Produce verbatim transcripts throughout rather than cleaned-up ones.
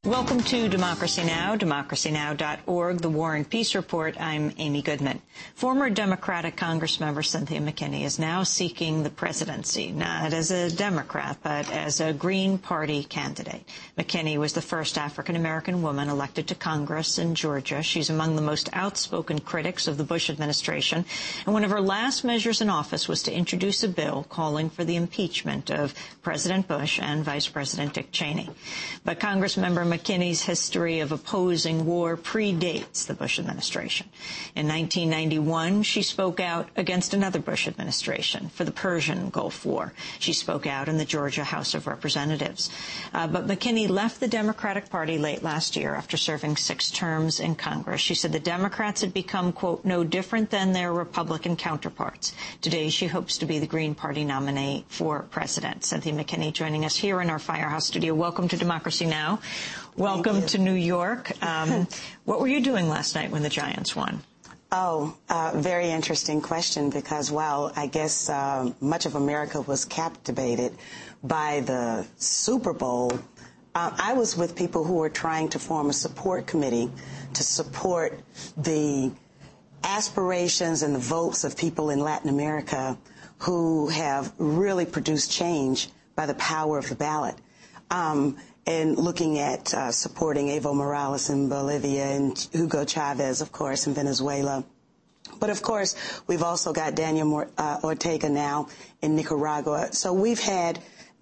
Welcome to Democracy Now!, democracy now dot org, the War and Peace Report. I'm Amy Goodman. Former Democratic Congressmember Cynthia McKinney is now seeking the presidency, not as a Democrat, but as a Green Party candidate. McKinney was the first African-American woman elected to Congress in Georgia. She's among the most outspoken critics of the Bush administration, and one of her last measures in office was to introduce a bill calling for the impeachment of President Bush and Vice President Dick Cheney. But Congressmember McKinney's history of opposing war predates the Bush administration. In nineteen ninety-one, she spoke out against another Bush administration for the Persian Gulf War. She spoke out in the Georgia House of Representatives. Uh, but McKinney left the Democratic Party late last year after serving six terms in Congress. She said the Democrats had become, quote, no different than their Republican counterparts. Today, she hopes to be the Green Party nominee for president. Cynthia McKinney joining us here in our Firehouse studio. Welcome to Democracy Now! Welcome to New York. Um, what were you doing last night when the Giants won? Oh, uh, very interesting question, because while I guess uh, much of America was captivated by the Super Bowl, uh, I was with people who were trying to form a support committee to support the aspirations and the votes of people in Latin America who have really produced change by the power of the ballot. Um, and looking at uh, supporting Evo Morales in Bolivia and Hugo Chavez, of course, in Venezuela. But, of course, we've also got Daniel Mor uh, Ortega now in Nicaragua. So we've had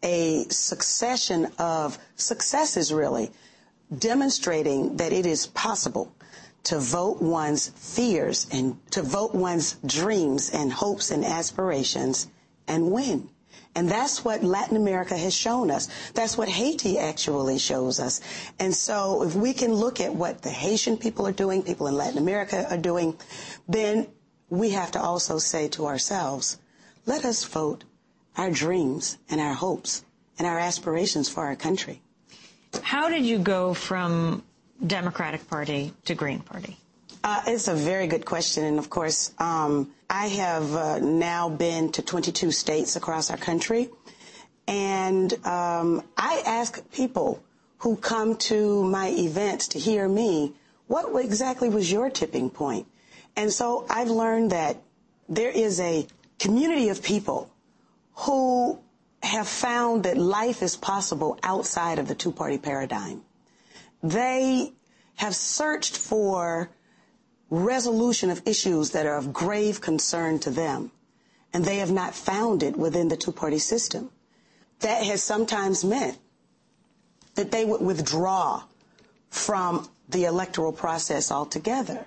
a succession of successes, really, demonstrating that it is possible to vote one's fears and to vote one's dreams and hopes and aspirations and win. And that's what Latin America has shown us. That's what Haiti actually shows us. And so if we can look at what the Haitian people are doing, people in Latin America are doing, then we have to also say to ourselves, let us vote our dreams and our hopes and our aspirations for our country. How did you go from Democratic Party to Green Party? Uh, it's a very good question. And, of course, um, I have uh, now been to twenty-two states across our country. And um, I ask people who come to my events to hear me, what exactly was your tipping point? And so I've learned that there is a community of people who have found that life is possible outside of the two-party paradigm. They have searched for resolution of issues that are of grave concern to them, and they have not found it within the two-party system. That has sometimes meant that they would withdraw from the electoral process altogether.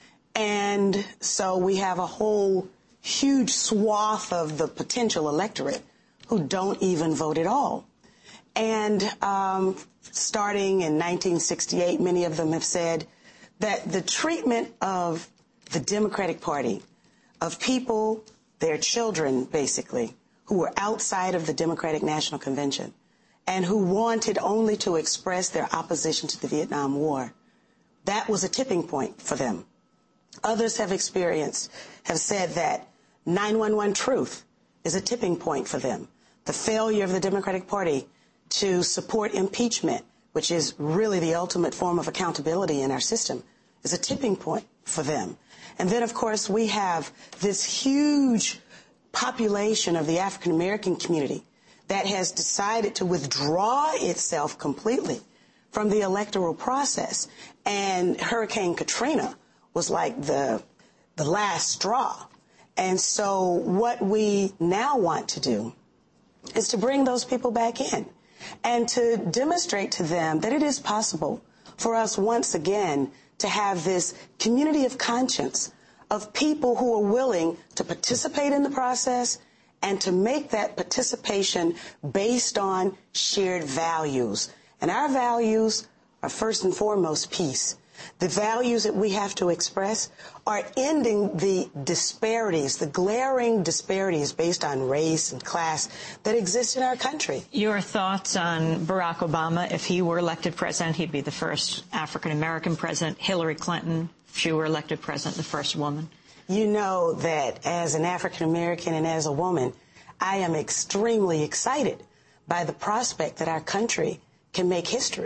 And so we have a whole huge swath of the potential electorate who don't even vote at all. And um, starting in nineteen sixty-eight, many of them have said that the treatment of the Democratic Party, of people, their children, basically, who were outside of the Democratic National Convention and who wanted only to express their opposition to the Vietnam War, that was a tipping point for them. Others have experienced, have said that nine one one truth is a tipping point for them. The failure of the Democratic Party to support impeachment, which is really the ultimate form of accountability in our system, is a tipping point for them. And then, of course, we have this huge population of the African American community that has decided to withdraw itself completely from the electoral process. And Hurricane Katrina was like the, the last straw. And so what we now want to do is to bring those people back in and to demonstrate to them that it is possible for us once again to have this community of conscience of people who are willing to participate in the process and to make that participation based on shared values. And our values are first and foremost peace. The values that we have to express are ending the disparities, the glaring disparities based on race and class that exist in our country. Your thoughts on Barack Obama? If he were elected president, he'd be the first African-American president. Hillary Clinton, if she were elected president, the first woman. You know that as an African-American and as a woman, I am extremely excited by the prospect that our country can make history,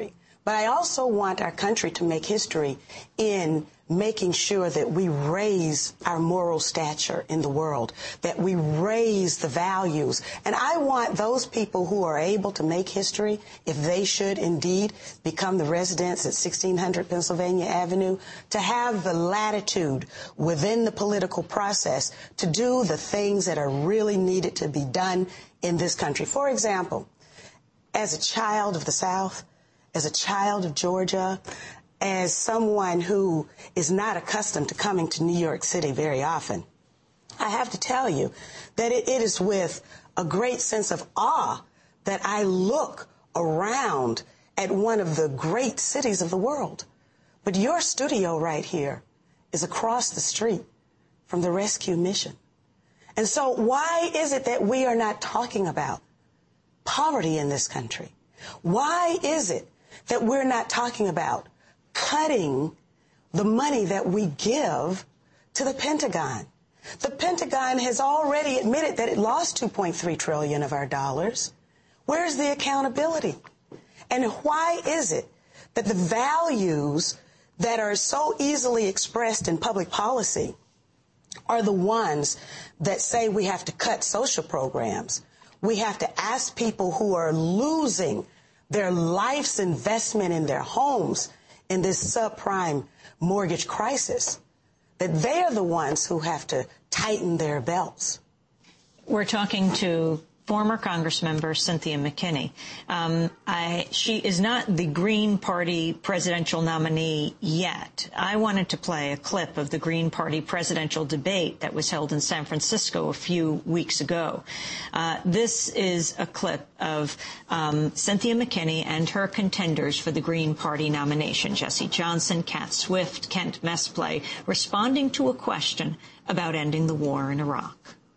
But I also want our country to make history in making sure that we raise our moral stature in the world, that we raise the values. And I want those people who are able to make history, if they should indeed become the residents at sixteen hundred Pennsylvania Avenue, to have the latitude within the political process to do the things that are really needed to be done in this country. For example, as a child of the South, as a child of Georgia, as someone who is not accustomed to coming to New York City very often, I have to tell you that it, it is with a great sense of awe that I look around at one of the great cities of the world. But your studio right here is across the street from the rescue mission. And so why is it that we are not talking about poverty in this country? Why is it that we're not talking about cutting the money that we give to the Pentagon? The Pentagon has already admitted that it lost two point three trillion dollars of our dollars. Where's the accountability? And why is it that the values that are so easily expressed in public policy are the ones that say we have to cut social programs? We have to ask people who are losing their life's investment in their homes in this subprime mortgage crisis, that they're the ones who have to tighten their belts. We're talking to former Congressmember Cynthia McKinney. Um, I, she is not the Green Party presidential nominee yet. I wanted to play a clip of the Green Party presidential debate that was held in San Francisco a few weeks ago. Uh, this is a clip of um, Cynthia McKinney and her contenders for the Green Party nomination, Jesse Johnson, Cat Swift, Kent Mesplay, responding to a question about ending the war in Iraq.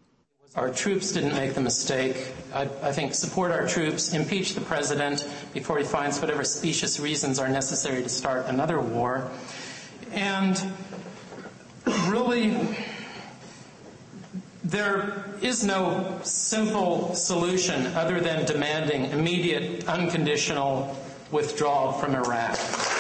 Our troops didn't make the mistake. I, I think support our troops, impeach the president before he finds whatever specious reasons are necessary to start another war. And really, there is no simple solution other than demanding immediate, unconditional withdrawal from Iraq.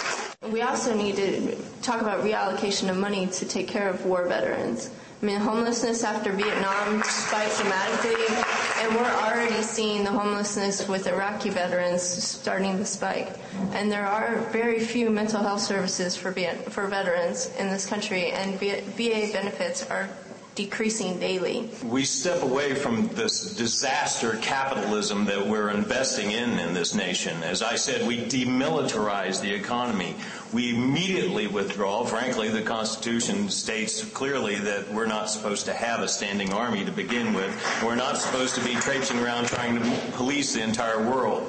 We also need to talk about reallocation of money to take care of war veterans. I mean, homelessness after Vietnam spiked dramatically, and we're already seeing the homelessness with Iraqi veterans starting to spike. And there are very few mental health services for for veterans in this country, and V A benefits are decreasing daily. We step away from this disaster capitalism that we're investing in in this nation. As I said, we demilitarize the economy. We immediately withdraw. Frankly, the Constitution states clearly that we're not supposed to have a standing army to begin with. We're not supposed to be traipsing around trying to police the entire world.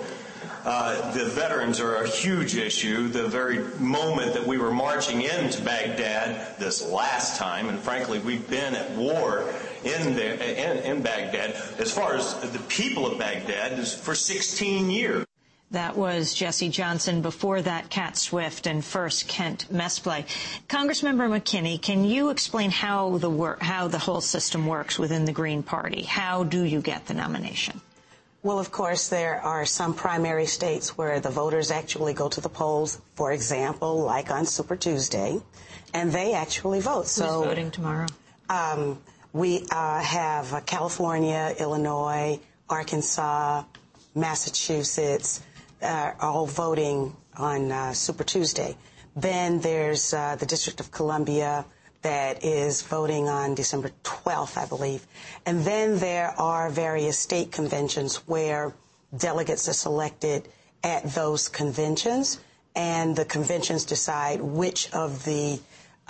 Uh, the veterans are a huge issue. The very moment that we were marching into Baghdad this last time, and frankly, we've been at war in, the, in, in Baghdad, as far as the people of Baghdad, is for sixteen years. That was Jesse Johnson. Before that, Cat Swift, and first Kent Mesplay. Congressmember McKinney, can you explain how the work, how the whole system works within the Green Party? How do you get the nomination? Well, of course, there are some primary states where the voters actually go to the polls, for example, like on Super Tuesday, and they actually vote. Who's so, voting tomorrow? Um, we uh, have uh, California, Illinois, Arkansas, Massachusetts, uh, all voting on uh, Super Tuesday. Then there's uh, the District of Columbia that is voting on December twelfth, I believe. And then there are various state conventions where delegates are selected at those conventions, and the conventions decide which of the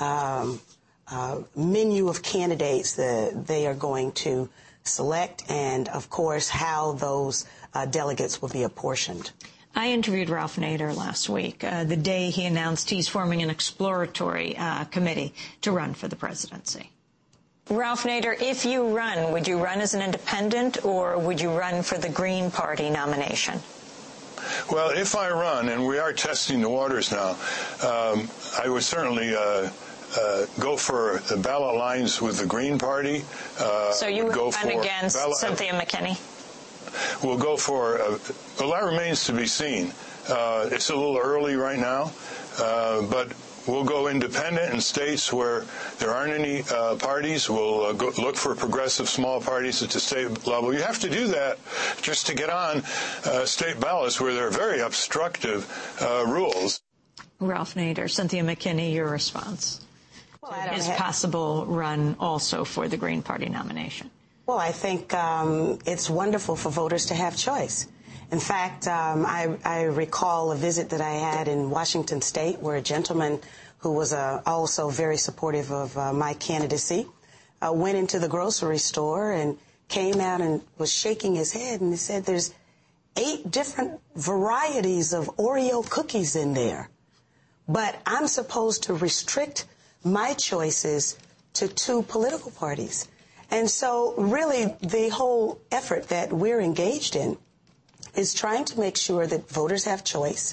um, uh, menu of candidates that they are going to select, and, of course, how those uh, delegates will be apportioned. I interviewed Ralph Nader last week, uh, the day he announced he's forming an exploratory uh, committee to run for the presidency. Ralph Nader, if you run, would you run as an independent, or would you run for the Green Party nomination? Well, if I run, and we are testing the waters now, um, I would certainly uh, uh, go for the ballot lines with the Green Party. Uh, so you would go run for against ballot, Cynthia McKinney? We'll go for, uh, well, that remains to be seen. Uh, it's a little early right now, uh, but we'll go independent in states where there aren't any uh, parties. We'll uh, go look for progressive small parties at the state level. You have to do that just to get on uh, state ballots where there are very obstructive uh, rules. Ralph Nader, Cynthia McKinney, your response well, to I don't his have... possible run also for the Green Party nomination. Well, I think um, it's wonderful for voters to have choice. In fact, um, I, I recall a visit that I had in Washington State where a gentleman who was uh, also very supportive of uh, my candidacy uh, went into the grocery store and came out and was shaking his head, and he said there's eight different varieties of Oreo cookies in there, but I'm supposed to restrict my choices to two political parties. And so really the whole effort that we're engaged in is trying to make sure that voters have choice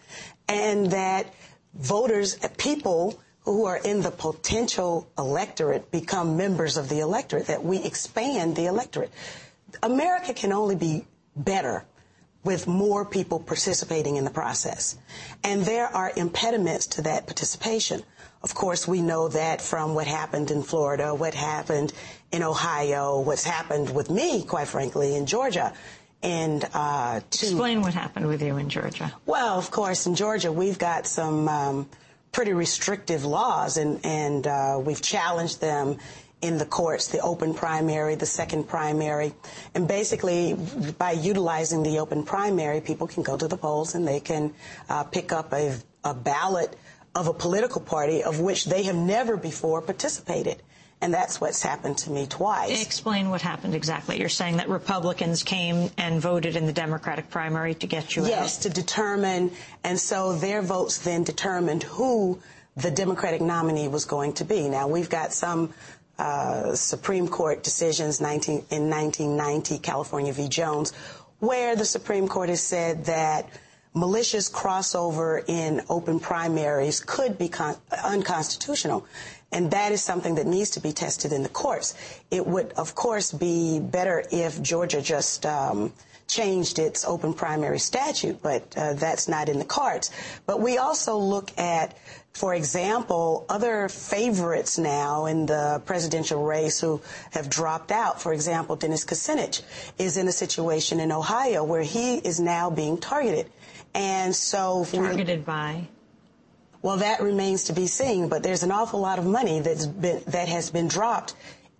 and that voters, people who are in the potential electorate become members of the electorate, that we expand the electorate. America can only be better with more people participating in the process. And there are impediments to that participation. Of course, we know that from what happened in Florida, what happened in Ohio, what's happened with me, quite frankly, in Georgia. And uh, to explain what happened with you in Georgia. Well, of course, in Georgia, we've got some um, pretty restrictive laws, and, and uh, we've challenged them in the courts, the open primary, the second primary. And basically, by utilizing the open primary, people can go to the polls and they can uh, pick up a, a ballot of a political party of which they have never before participated. And that's what's happened to me twice. Explain what happened exactly. You're saying that Republicans came and voted in the Democratic primary to get you out? Yes, to determine, and so their votes then determined who the Democratic nominee was going to be. Now, we've got some uh, Supreme Court decisions nineteen, in nineteen ninety, California v. Jones, where the Supreme Court has said that malicious crossover in open primaries could be con- unconstitutional. And that is something that needs to be tested in the courts. It would, of course, be better if Georgia just um, changed its open primary statute, but uh, that's not in the cards. But we also look at, for example, other favorites now in the presidential race who have dropped out. For example, Dennis Kucinich is in a situation in Ohio where he is now being targeted. And so... Targeted by? Well, that remains to be seen, but there's an awful lot of money that's been, that has been dropped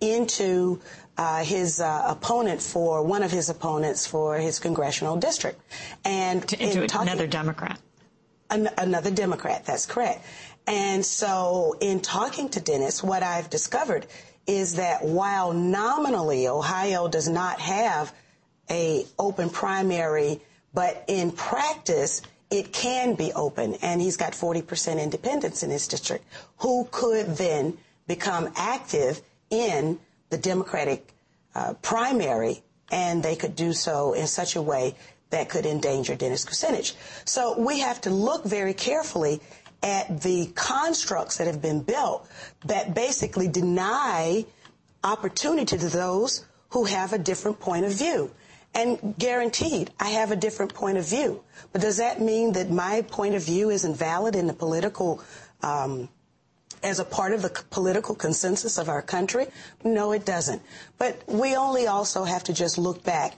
into uh, his uh, opponent for one of his opponents for his congressional district. And to, into in talking, another Democrat. An, another Democrat, that's correct. And so in talking to Dennis, what I've discovered is that while nominally Ohio does not have a open primary, but in practice it can be open, and he's got forty percent independents in his district who could then become active in the Democratic uh, primary, and they could do so in such a way that could endanger Dennis Kucinich. So we have to look very carefully at the constructs that have been built that basically deny opportunity to those who have a different point of view. And guaranteed, I have a different point of view. But does that mean that my point of view isn't valid in the political, um, as a part of the political consensus of our country? No, it doesn't. But we only also have to just look back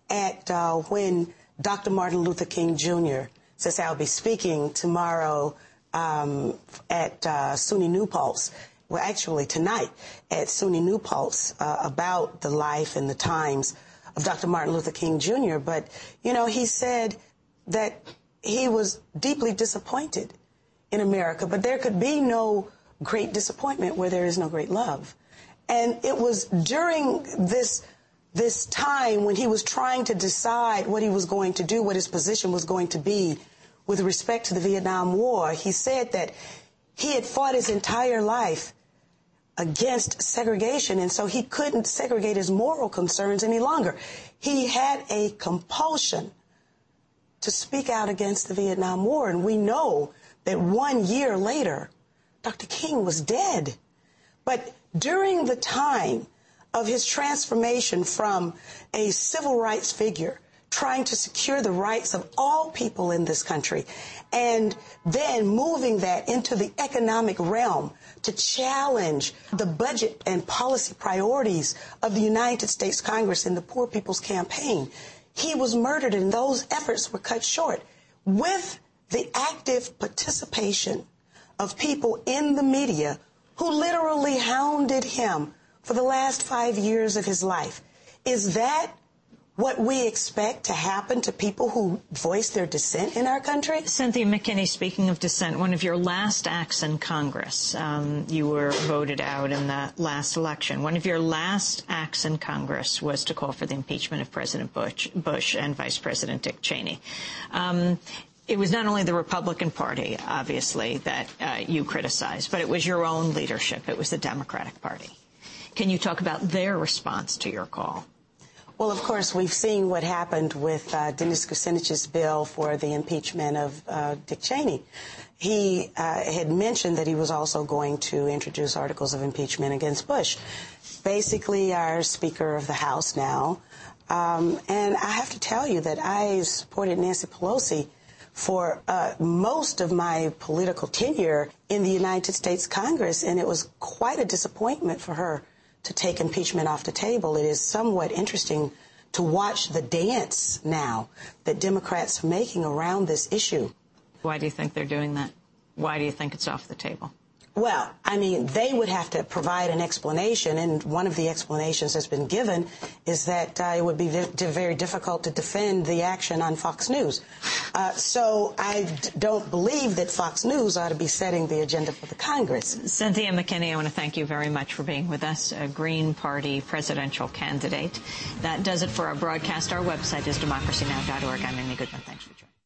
at uh, when Doctor Martin Luther King Junior, since I'll be speaking tomorrow um, at uh, SUNY New Paltz, well, actually tonight at SUNY New Paltz uh, about the life and the times of Doctor Martin Luther King Junior But, you know, he said that he was deeply disappointed in America, but there could be no great disappointment where there is no great love. And it was during this this time when he was trying to decide what he was going to do, what his position was going to be with respect to the Vietnam War, he said that he had fought his entire life against segregation, and so he couldn't segregate his moral concerns any longer. He had a compulsion to speak out against the Vietnam War, and we know that one year later, Doctor King was dead. But during the time of his transformation from a civil rights figure trying to secure the rights of all people in this country, and then moving that into the economic realm to challenge the budget and policy priorities of the United States Congress and the Poor People's Campaign. He was murdered, and those efforts were cut short with the active participation of people in the media who literally hounded him for the last five years of his life. Is that what we expect to happen to people who voice their dissent in our country? Cynthia McKinney, speaking of dissent, one of your last acts in Congress, um, you were voted out in the last election. One of your last acts in Congress was to call for the impeachment of President Bush, Bush and Vice President Dick Cheney. Um, It was not only the Republican Party, obviously, that uh, you criticized, but it was your own leadership. It was the Democratic Party. Can you talk about their response to your call? Well, of course, we've seen what happened with uh, Dennis Kucinich's bill for the impeachment of uh, Dick Cheney. He uh, had mentioned that he was also going to introduce articles of impeachment against Bush, basically our Speaker of the House now. Um, and I have to tell you that I supported Nancy Pelosi for uh, most of my political tenure in the United States Congress, and it was quite a disappointment for her to take impeachment off the table. It is somewhat interesting to watch the dance now that Democrats are making around this issue. Why do you think they're doing that? Why do you think it's off the table? Well, I mean, they would have to provide an explanation, and one of the explanations that's been given is that uh, it would be very difficult to defend the action on Fox News. Uh, so I d don't believe that Fox News ought to be setting the agenda for the Congress. Cynthia McKinney, I want to thank you very much for being with us, a Green Party presidential candidate. That does it for our broadcast. Our website is democracy now dot org. I'm Amy Goodman. Thanks for joining.